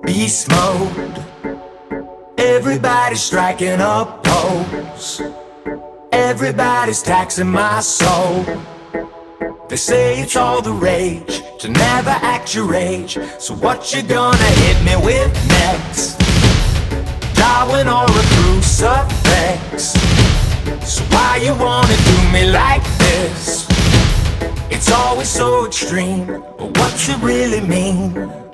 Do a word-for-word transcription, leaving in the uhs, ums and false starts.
beast mode. Everybody's striking up pose. Everybody's taxing my soul. They say it's all the rage to never act your age. So what you gonna hit me with next? Darwin or a crucifix? So why you wanna do me like this? It's always so extreme, but what's it really mean?